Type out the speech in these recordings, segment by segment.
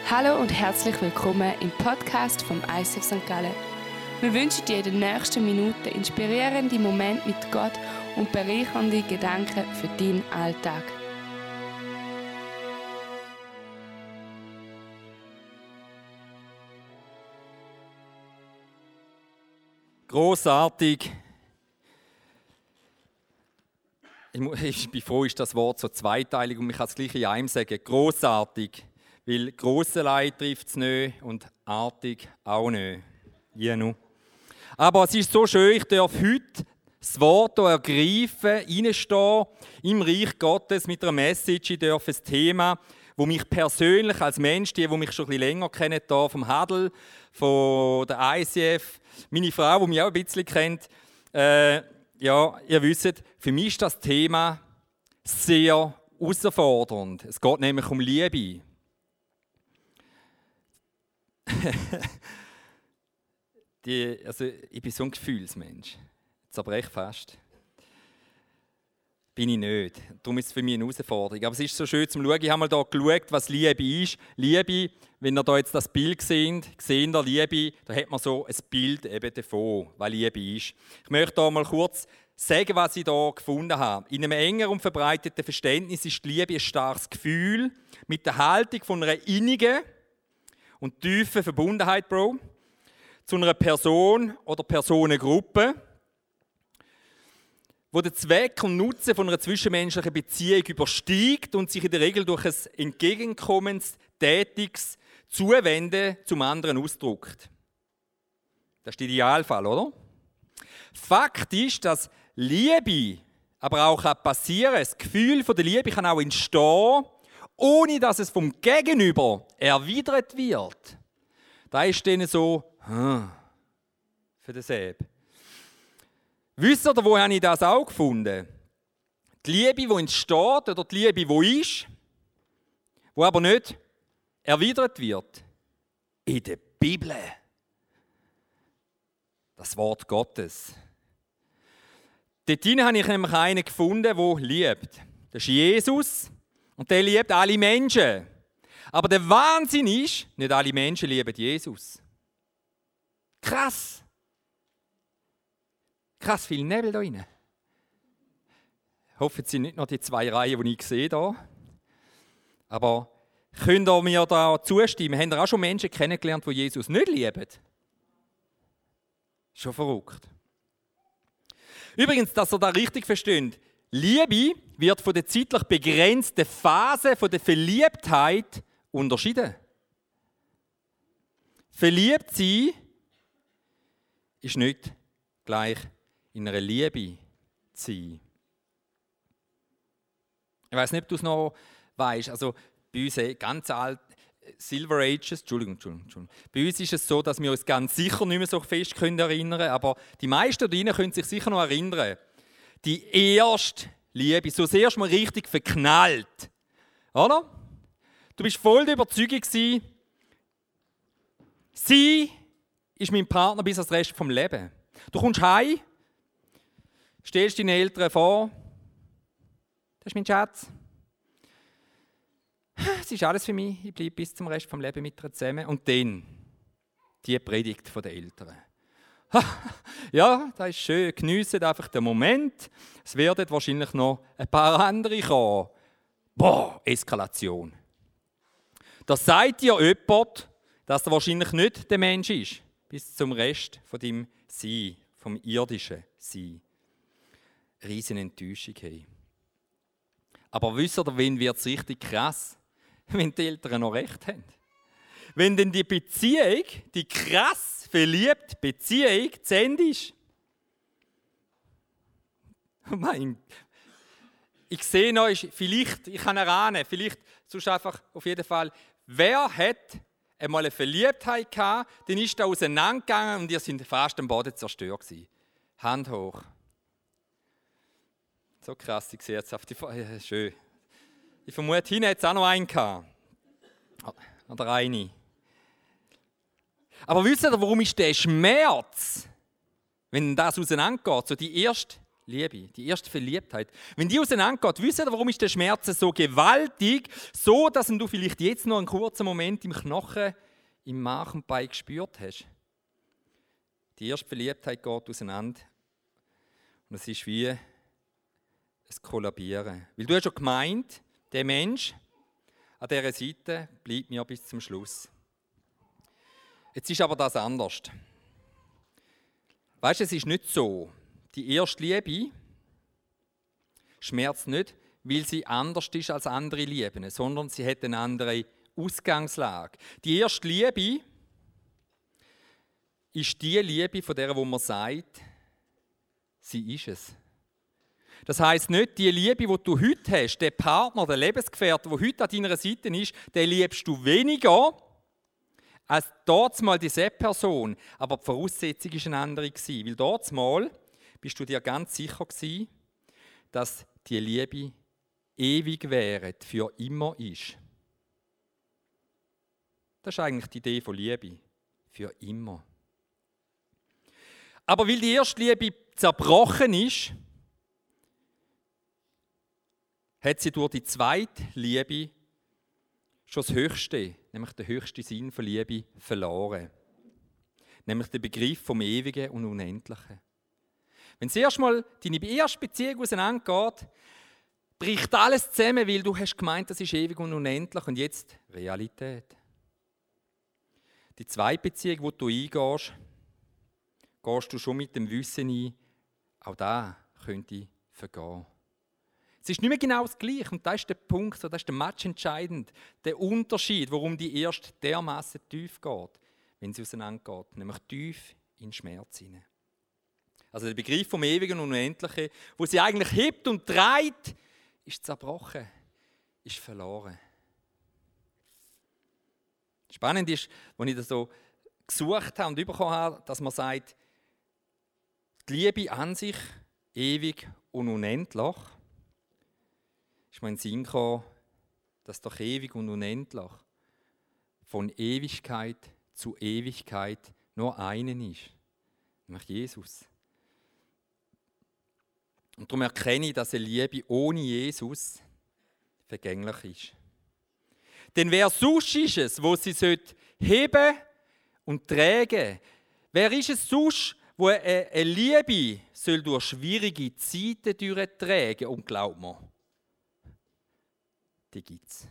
Hallo und herzlich willkommen im Podcast vom ICF St. Gallen. Wir wünschen dir in den nächsten Minuten inspirierende Momente mit Gott und bereichernde Gedanken für deinen Alltag. Grossartig. Ich bin froh, ist das Wort so zweiteilig und ich kann es gleich in einem sagen. Grossartig. Weil Grosselei trifft es nicht und artig auch nicht. Jenu. Aber es ist so schön, ich darf heute das Wort hier ergreifen, reinstehen im Reich Gottes mit einer Message. Ich darf ein Thema, das mich persönlich als Mensch, die mich schon ein bisschen länger kennen, hier vom Hadl, von der ICF, meine Frau, die mich auch ein bisschen kennt, ja, ihr wisst, für mich ist das Thema sehr herausfordernd. Es geht nämlich um Liebe. Ich bin so ein Gefühlsmensch. Zerbreche fast. Bin ich nicht. Darum ist es für mich eine Herausforderung. Aber es ist so schön zu schauen. Ich habe mal hier geschaut, was Liebe ist. Liebe, wenn ihr hier jetzt das Bild seht ihr Liebe, da hat man so ein Bild eben davon, was Liebe ist. Ich möchte hier mal kurz sagen, was ich hier gefunden habe. In einem enger und verbreiteten Verständnis ist die Liebe ein starkes Gefühl mit der Haltung von einer innigen und tiefen Verbundenheit, zu einer Person oder Personengruppe, wo der Zweck und Nutzen von einer zwischenmenschlichen Beziehung übersteigt und sich in der Regel durch ein entgegenkommendes, tätiges Zuwenden zum anderen ausdrückt. Das ist der Idealfall, oder? Fakt ist, dass Liebe aber auch passieren kann. Das Gefühl von der Liebe kann auch entstehen, ohne dass es vom Gegenüber erwidert wird. Da ist denen so, für den Säb. Wisst ihr, wo habe ich das auch gefunden? Die Liebe, die entsteht, oder die Liebe, die ist, die aber nicht erwidert wird. In der Bibel. Das Wort Gottes. Dort habe ich nämlich einen gefunden, der liebt. Das ist Jesus. Und der liebt alle Menschen. Aber der Wahnsinn ist, nicht alle Menschen lieben Jesus. Krass. Krass viel Nebel da rein. Ich hoffe, es sind nicht noch die 2 Reihen, die ich sehe hier. Aber könnt ihr mir da zustimmen? Habt ihr auch schon Menschen kennengelernt, die Jesus nicht lieben? Schon verrückt. Übrigens, dass ihr das richtig versteht, Liebe wird von der zeitlich begrenzten Phase von der Verliebtheit unterschieden. Verliebt sein ist nicht gleich in einer Liebe zu sein. Ich weiß nicht, ob du es noch weißt. Also bei uns ganz alt Silver Ages, Entschuldigung. Bei uns ist es so, dass wir uns ganz sicher nicht mehr so fest erinnern können, aber die meisten von Ihnen können sich sicher noch erinnern. Die erste Liebe, so das erste Mal richtig verknallt. Oder? Du bist voll der Überzeugung gewesen, sie ist mein Partner bis ans Rest vom Leben. Du kommst heim, stellst deine Eltern vor, das ist mein Schatz. Es ist alles für mich, ich bleibe bis zum Rest vom Leben mit ihr zusammen. Und dann die Predigt der Eltern. Ja, das ist schön, geniessen einfach den Moment. Es werden wahrscheinlich noch ein paar andere kommen. Boah, Eskalation. Das sagt dir jemand, dass er wahrscheinlich nicht der Mensch ist, bis zum Rest von deinem Sein, vom irdischen Sein. Riesen Enttäuschung. Hey. Aber wisst ihr, wen wird es richtig krass? Wenn die Eltern noch recht haben. Wenn denn die Beziehung, die krass verliebte Beziehung, zu Ende ist. Ich sehe noch, vielleicht, ich kann erahnen, vielleicht sonst einfach auf jeden Fall, wer hat einmal eine Verliebtheit gehabt, dann ist da auseinandergegangen und ihr seid fast am Boden zerstört gewesen. Hand hoch. So krass, ich sehe jetzt auf die schön. Ich vermute, hinten hat es auch noch einen gehabt. Oder eine. Aber wisst ihr, warum ist der Schmerz, wenn das auseinandergeht, so die erste Liebe, die erste Verliebtheit, wenn die auseinandergeht, wisst ihr, warum ist der Schmerz so gewaltig, so, dass du vielleicht jetzt noch einen kurzen Moment im Knochen, im Mark und Bein gespürt hast? Die erste Verliebtheit geht auseinander und es ist wie ein Kollabieren. Weil du hast schon gemeint, der Mensch an dieser Seite bleibt mir bis zum Schluss. Jetzt ist aber das anders. Weißt du, es ist nicht so. Die erste Liebe schmerzt nicht, weil sie anders ist als andere Lieben, sondern sie hat eine andere Ausgangslage. Die erste Liebe ist die Liebe, von der wo man sagt, sie ist es. Das heisst nicht, die Liebe, die du heute hast, der Partner, der Lebensgefährte, der heute an deiner Seite ist, den liebst du weniger als dortmal diese Person. Aber die Voraussetzung war eine andere. Weil dortmal bist du dir ganz sicher gewesen, dass die Liebe ewig wäre, für immer ist. Das ist eigentlich die Idee von Liebe. Für immer. Aber weil die erste Liebe zerbrochen ist, hat sie durch die zweite Liebe schon das Höchste, nämlich den höchsten Sinn von Liebe, verloren. Nämlich den Begriff vom Ewigen und Unendlichen. Wenn zuerst mal deine erste Beziehung auseinandergeht, bricht alles zusammen, weil du hast gemeint, das ist ewig und unendlich und jetzt Realität. Die zweite Beziehung, die du eingehst, gehst du schon mit dem Wissen ein, auch da könnte vergehen. Es ist nicht mehr genau das Gleiche und das ist der Punkt, das ist der Match entscheidend, der Unterschied, warum die erste dermaßen tief geht, wenn sie auseinandergeht, nämlich tief in den Schmerz hinein. Also der Begriff vom Ewigen und Unendlichen, wo sie eigentlich hebt und dreht, ist zerbrochen, ist verloren. Spannend ist, als ich das so gesucht habe und bekommen habe, dass man sagt, die Liebe an sich, ewig und unendlich, ist mir in den Sinn gekommen, dass doch ewig und unendlich von Ewigkeit zu Ewigkeit nur einen ist, nämlich Jesus. Und darum erkenne ich, dass eine Liebe ohne Jesus vergänglich ist. Denn wer sonst ist es, wo sie heben und tragen? Wer ist es sonst, wo eine Liebe soll durch schwierige Zeiten durchtragen? Und glaub mir, die gibt es.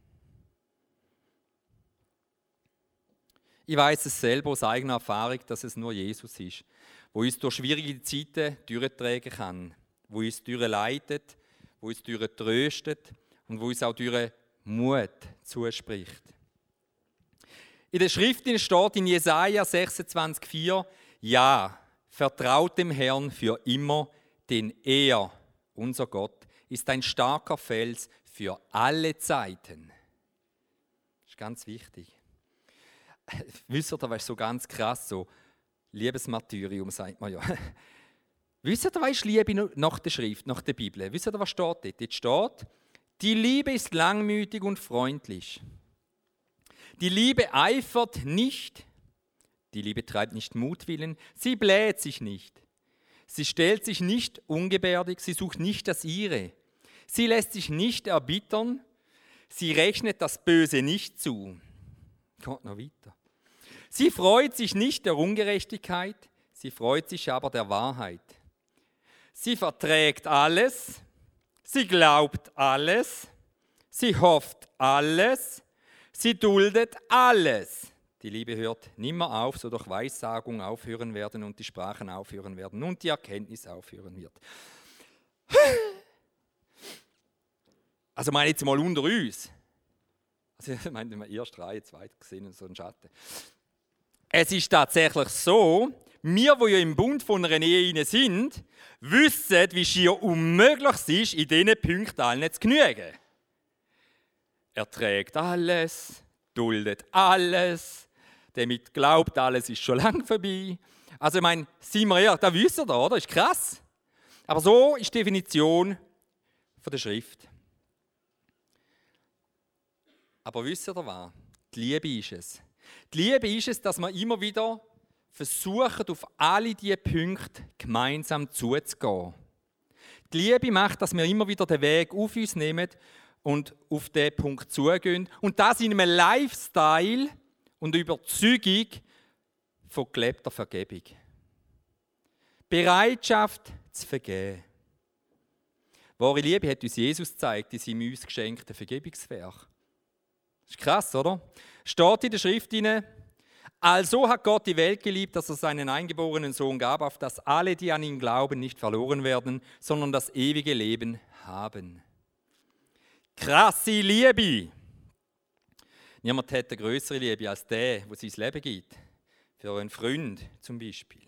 Ich weiss es selber aus eigener Erfahrung, dass es nur Jesus ist, wo uns durch schwierige Zeiten durchtragen kann, wo uns durchleitet, wo uns tröstet und wo uns auch durch Mut zuspricht. In der Schrift steht in Jesaja 26,4: Ja, vertraut dem Herrn für immer, denn er, unser Gott, ist ein starker Fels für alle Zeiten. Das ist ganz wichtig. Wisst ihr, das ist so ganz krass, so Liebesmartyrium, sagt man ja. Wisst ihr, was ist Liebe nach der Schrift, nach der Bibel? Wisst ihr, was steht dort? Dort steht, die Liebe ist langmütig und freundlich. Die Liebe eifert nicht. Die Liebe treibt nicht Mutwillen. Sie bläht sich nicht. Sie stellt sich nicht ungebärdig. Sie sucht nicht das Ihre. Sie lässt sich nicht erbittern. Sie rechnet das Böse nicht zu. Geht noch weiter. Sie freut sich nicht der Ungerechtigkeit. Sie freut sich aber der Wahrheit. Sie verträgt alles. Sie glaubt alles. Sie hofft alles. Sie duldet alles. Die Liebe hört nimmer auf, so durch Weissagung aufhören werden und die Sprachen aufhören werden und die Erkenntnis aufhören wird. Also meine jetzt mal unter uns. Also ich meine, wir erst Reihe, zweit gesehen und so ein Schatten. Es ist tatsächlich so, wir, die ja im Bund von einer Ehe sind, wissen, wie schier unmöglich es ist, in diesen Punkten allen zu genügen. Er trägt alles, duldet alles, damit glaubt, alles ist schon lange vorbei. Also ich meine, seien wir ehrlich, das wisst ihr, oder? Das ist krass. Aber so ist die Definition von der Schrift. Aber wisst ihr was? Die Liebe ist es. Die Liebe ist es, dass wir immer wieder versuchen, auf alle diese Punkte gemeinsam zuzugehen. Die Liebe macht, dass wir immer wieder den Weg auf uns nehmen und auf diesen Punkt zugehen. Und das in einem Lifestyle und Überzeugung von gelebter Vergebung. Bereitschaft zu vergeben. Wahre Liebe hat uns Jesus gezeigt in seinem uns geschenkten Vergebungswerk. Das ist krass, oder? Steht in der Schrift hinein: Also hat Gott die Welt geliebt, dass er seinen eingeborenen Sohn gab, auf dass alle, die an ihn glauben, nicht verloren werden, sondern das ewige Leben haben. Krasse Liebe! Niemand hat eine größere Liebe als der sein Leben gibt. Für einen Freund zum Beispiel.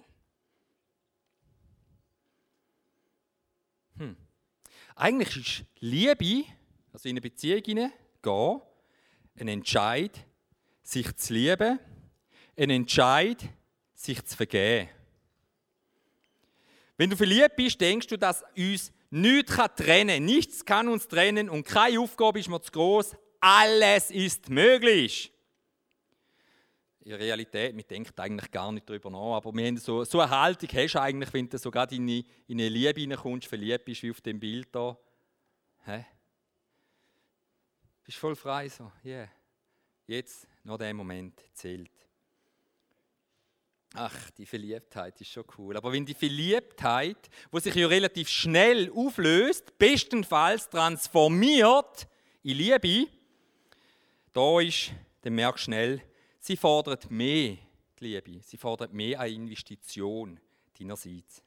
Eigentlich ist Liebe, also in eine Beziehung gehen, ein Entscheid, sich zu lieben, ein Entscheid, sich zu vergeben. Wenn du verliebt bist, denkst du, dass uns nichts trennen kann. Nichts kann uns trennen und keine Aufgabe ist mir zu groß. Alles ist möglich. In der Realität, man denkt eigentlich gar nicht darüber nach, aber wir haben so eine Haltung hast du eigentlich, wenn du so gerade in eine Liebe hineinkommst, verliebt bist, wie auf dem Bild da. Bist voll frei so, yeah. Jetzt, noch der Moment zählt. Ach, die Verliebtheit ist schon cool. Aber wenn die Verliebtheit, die sich ja relativ schnell auflöst, bestenfalls transformiert in Liebe, da ist, dann merkst du schnell, sie fordert mehr die Liebe. Sie fordert mehr eine Investition deinerseits.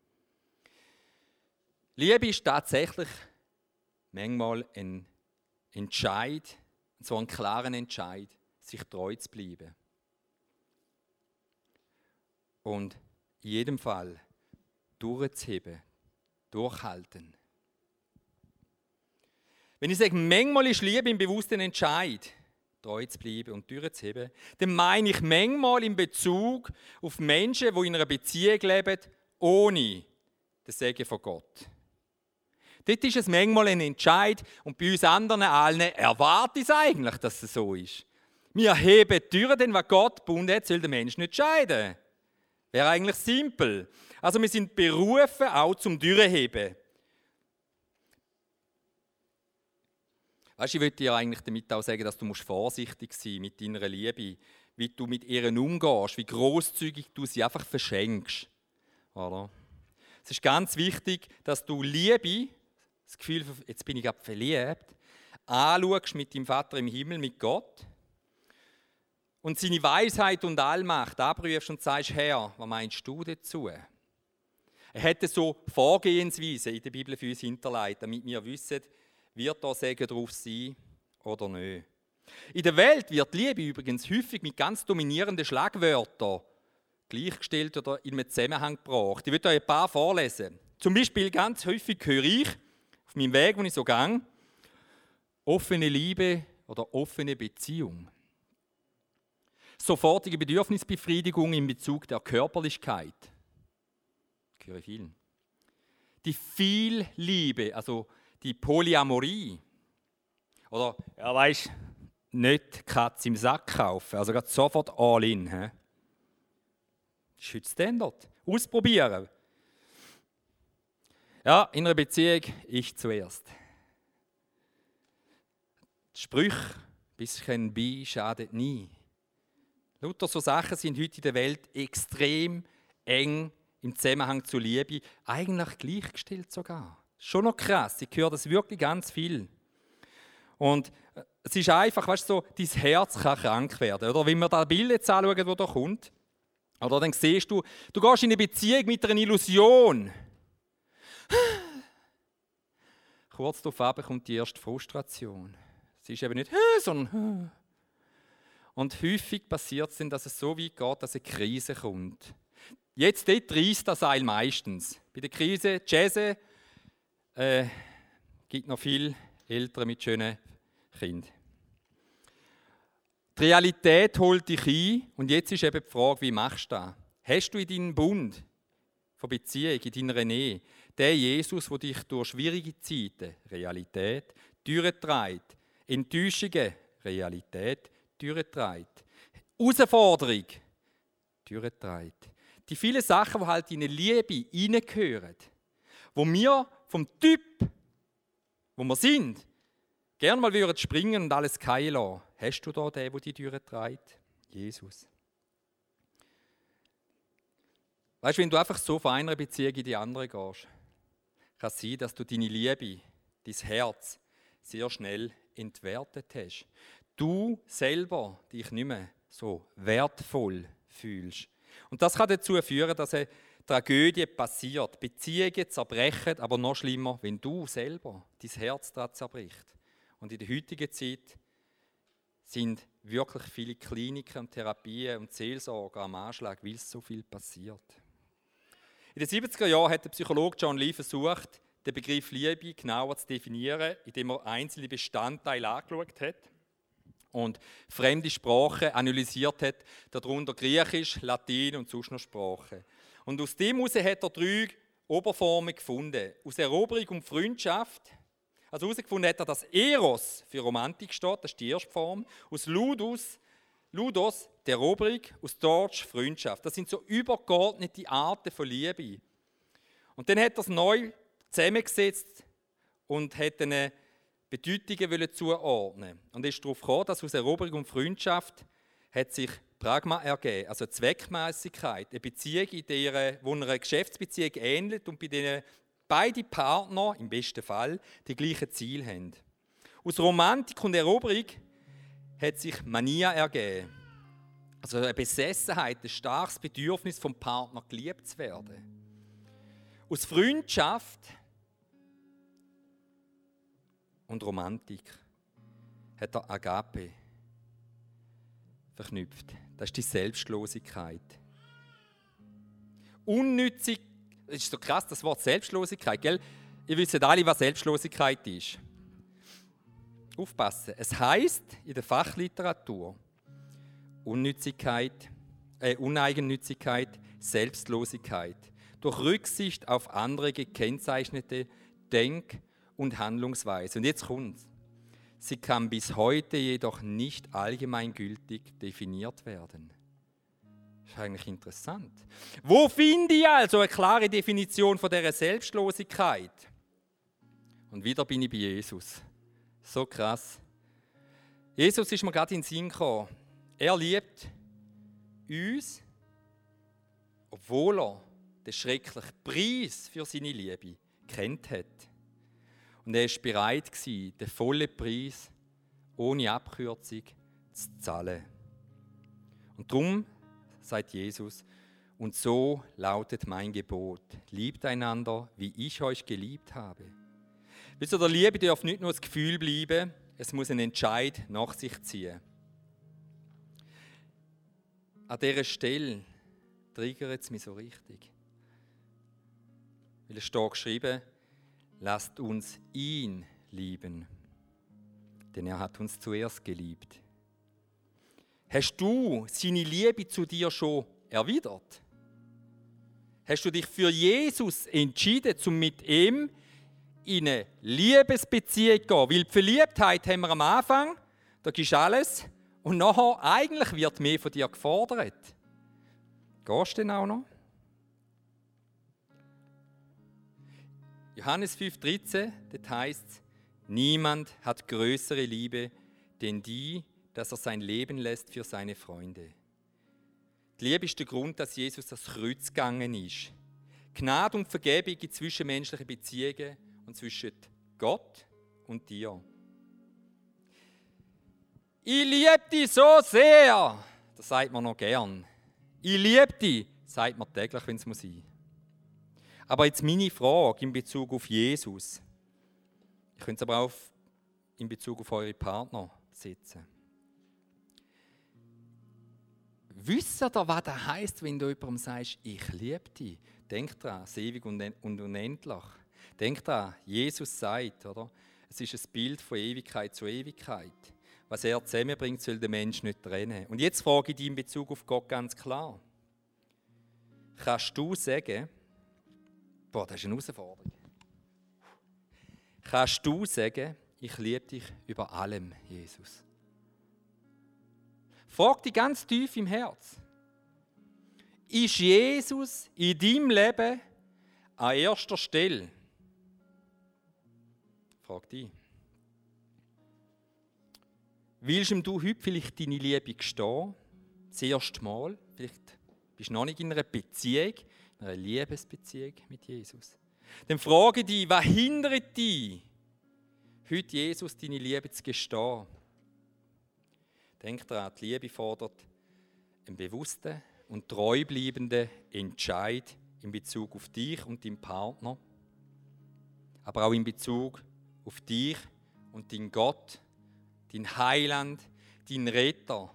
Liebe ist tatsächlich manchmal ein Entscheid, so einen klaren Entscheid, sich treu zu bleiben. Und in jedem Fall durchzuheben, durchhalten. Wenn ich sage, manchmal ist Liebe im bewussten Entscheid, treu zu bleiben und durchzuheben, dann meine ich manchmal in Bezug auf Menschen, die in einer Beziehung leben, ohne den Segen von Gott. Dort ist es manchmal ein Entscheid und bei uns anderen allen erwartet es eigentlich, dass es so ist. Wir heben die Türen, denn was Gott gebunden hat, soll der Mensch nicht scheiden. Wäre eigentlich simpel. Also wir sind berufen, auch zum Durchheben. Weißt du, ich will dir eigentlich damit auch sagen, dass du vorsichtig sein musst mit deiner Liebe, wie du mit ihr umgehst, wie grosszügig du sie einfach verschenkst. Oder? Es ist ganz wichtig, dass du Liebe, das Gefühl, jetzt bin ich gerade verliebt, anschaust mit deinem Vater im Himmel, mit Gott und seine Weisheit und Allmacht anprüfst und sagst, Herr, was meinst du dazu? Er hätte so Vorgehensweisen in der Bibel für uns hinterlegt, damit wir wissen, wird da Segen drauf sein oder nicht. In der Welt wird Liebe übrigens häufig mit ganz dominierenden Schlagwörtern gleichgestellt oder in einem Zusammenhang gebracht. Ich will euch ein paar vorlesen. Zum Beispiel ganz häufig höre ich auf meinem Weg, wo ich so gehe, offene Liebe oder offene Beziehung. Sofortige Bedürfnisbefriedigung in Bezug der Körperlichkeit. Ich höre viel. Die Vielliebe, also die Polyamorie. Oder, ja weisst, nicht Katze im Sack kaufen, also gerade sofort all in. Das ist heute Standard. Ausprobieren. Ja, in einer Beziehung ich zuerst. Die Sprüche, bisschen bei schadet nie. Lauter so Sachen sind heute in der Welt extrem eng im Zusammenhang zur Liebe, eigentlich gleichgestellt sogar. Schon noch krass, ich höre das wirklich ganz viel. Und es ist einfach, weißt du, so, dein Herz kann krank werden. Oder wenn wir da Bilder jetzt anschauen, die da kommt, oder dann siehst du, du gehst in eine Beziehung mit einer Illusion. Kurz darauf kommt die erste Frustration. Es ist eben nicht, sondern. Und häufig passiert es dann, dass es so weit geht, dass eine Krise kommt. Jetzt dort reisst das Seil meistens. Bei der Krise, Jazz, gibt noch viele Eltern mit schönen Kindern. Die Realität holt dich ein und jetzt ist eben die Frage, wie machst du das? Hast du in deinem Bund von Beziehung, in deiner Nähe, den Jesus, der dich durch schwierige Zeiten, Realität, durchtreibt, Enttäuschungen, Realität, durchtreibt, Herausforderung, durchtreibt. Die vielen Sachen, die halt in eine Liebe hineingehören, wo wir vom Typ, wo wir sind, gerne mal würden springen und alles fallen lassen. Hast du da den, der die Türe trägt? Jesus. Weißt du, wenn du einfach so von einer Beziehung in die andere gehst, kann es sein, dass du deine Liebe, dein Herz sehr schnell entwertet hast. Du selber dich nicht mehr so wertvoll fühlst. Und das kann dazu führen, dass eine Tragödie passiert, Beziehungen zerbrechen, aber noch schlimmer, wenn du selber dein Herz daran zerbricht. Und in der heutigen Zeit sind wirklich viele Kliniken und Therapien und Seelsorger am Anschlag, weil so viel passiert. In den 70er Jahren hat der Psychologe John Lee versucht, den Begriff Liebe genauer zu definieren, indem er einzelne Bestandteile angeschaut hat und fremde Sprachen analysiert hat, darunter Griechisch, Latein und sonst noch Sprachen. Und aus dem heraus hat er 3 Oberformen gefunden. Aus Eroberung und Freundschaft. Also herausgefunden hat er, dass Eros für Romantik steht, das ist die erste Form. Aus Ludus, die Eroberung, aus Deutsch Freundschaft. Das sind so übergeordnete Arten von Liebe. Und dann hat er es neu zusammengesetzt und hat eine Bedeutungen zuordnen. Und ist darauf gekommen, dass aus Eroberung und Freundschaft hat sich Pragma ergeben, also Zweckmäßigkeit, eine Beziehung, wo einer Geschäftsbeziehung ähnelt und bei denen beide Partner, im besten Fall, die gleichen Ziele haben. Aus Romantik und Eroberung hat sich Mania ergeben, also eine Besessenheit, ein starkes Bedürfnis vom Partner geliebt zu werden. Aus Freundschaft und Romantik hat er Agape verknüpft. Das ist die Selbstlosigkeit. Unnützig, das ist so krass, das Wort Selbstlosigkeit, gell? Ihr wisst alle, was Selbstlosigkeit ist. Aufpassen. Es heisst in der Fachliteratur Uneigennützigkeit, Selbstlosigkeit. Durch Rücksicht auf andere gekennzeichnete Denk- und Handlungsweise. Und jetzt kommt's. Sie kann bis heute jedoch nicht allgemeingültig definiert werden. Das ist eigentlich interessant. Wo finde ich also eine klare Definition von dieser Selbstlosigkeit? Und wieder bin ich bei Jesus. So krass. Jesus ist mir gerade in den Sinn gekommen. Er liebt uns, obwohl er den schrecklichen Preis für seine Liebe kennt hat. Und er war bereit, den vollen Preis ohne Abkürzung zu zahlen. Und darum sagt Jesus, und so lautet mein Gebot, liebt einander, wie ich euch geliebt habe. Wisst ihr, der Liebe darf nicht nur das Gefühl bleiben, es muss ein Entscheid nach sich ziehen. An dieser Stelle triggert es mich so richtig. Weil es steht geschrieben, lasst uns ihn lieben, denn er hat uns zuerst geliebt. Hast du seine Liebe zu dir schon erwidert? Hast du dich für Jesus entschieden, um mit ihm in eine Liebesbeziehung zu gehen? Weil die Verliebtheit haben wir am Anfang, da gibst du alles, und nachher eigentlich wird mehr von dir gefordert. Gehst du denn auch noch? Johannes 5,13, dort heißt es, niemand hat größere Liebe, denn die, dass er sein Leben lässt für seine Freunde. Die Liebe ist der Grund, dass Jesus das Kreuz gegangen ist. Gnade und Vergebung in zwischenmenschlichen Beziehungen und zwischen Gott und dir. Ich liebe dich so sehr, das sagt man noch gern. Ich liebe dich, sagt man täglich, wenn es sein muss. Aber jetzt meine Frage in Bezug auf Jesus. Ihr könnt es aber auch in Bezug auf eure Partner setzen. Wisst ihr, was das heisst, wenn du jemandem sagst, ich liebe dich? Denk daran, es ist ewig und unendlich. Denk daran, Jesus sagt, oder? Es ist ein Bild von Ewigkeit zu Ewigkeit. Was er zusammenbringt, soll der Mensch nicht trennen. Und jetzt frage ich dich in Bezug auf Gott ganz klar. Kannst du sagen, das ist eine Herausforderung. Kannst du sagen, ich liebe dich über allem, Jesus? Frag dich ganz tief im Herz. Ist Jesus in deinem Leben an erster Stelle? frage dich. Willst du heute vielleicht deine Liebe gestehen? Das erste Mal? Vielleicht bist du noch nicht in einer Beziehung, in einer Liebesbeziehung mit Jesus. Dann frage dich, was hindert dich, heute Jesus deine Liebe zu gestehen? Denk daran, die Liebe fordert einen bewussten und treu bleibenden Entscheid in Bezug auf dich und deinen Partner, aber auch in Bezug auf dich und deinen Gott, dein Heiland, dein Retter.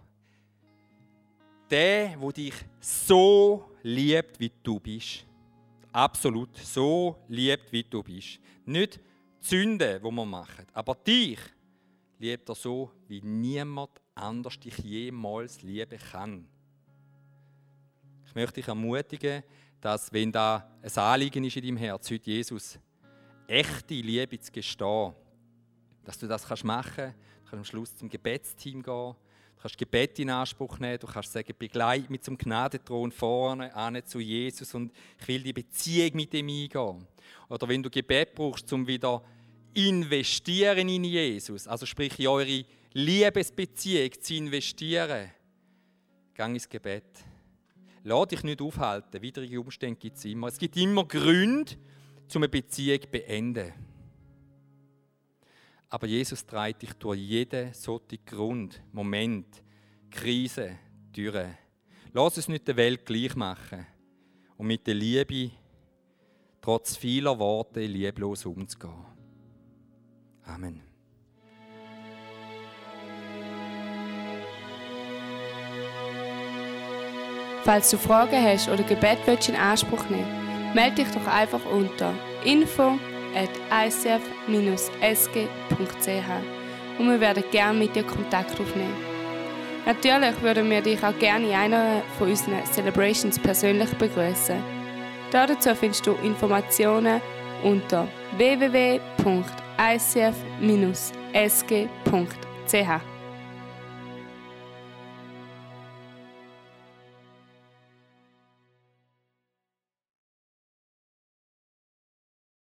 Der dich so liebt, wie du bist. Absolut so liebt, wie du bist. Nicht die Sünde, die wir machen, aber dich liebt er so, wie niemand anders dich jemals lieben kann. Ich möchte dich ermutigen, dass, wenn da ein Anliegen ist in deinem Herz, heute Jesus echte Liebe zu gestehen, dass du das machen kannst. Du kannst am Schluss zum Gebetsteam gehen. Du kannst Gebet in Anspruch nehmen. Du kannst sagen, begleite mich zum Gnadenthron vorne, an zu Jesus und ich will die Beziehung mit ihm eingehen. Oder wenn du Gebet brauchst, um wieder investieren in Jesus, also sprich in eure Liebesbeziehung zu investieren, geh ins Gebet. Lass dich nicht aufhalten. Widrige Umstände gibt es immer. Es gibt immer Gründe, um eine Beziehung zu beenden. Aber Jesus trägt dich durch jeden solchen Grund, Moment, Krise durch. Lass es nicht der Welt gleich machen und mit der Liebe trotz vieler Worte lieblos umzugehen. Amen. Falls du Fragen hast oder Gebet willst in Anspruch nehmen, melde dich doch einfach unter info@icf-sg.ch und wir werden gerne mit dir Kontakt aufnehmen. Natürlich würden wir dich auch gerne in einer von unseren Celebrations persönlich begrüßen. Dazu findest du Informationen unter www.icf-sg.ch.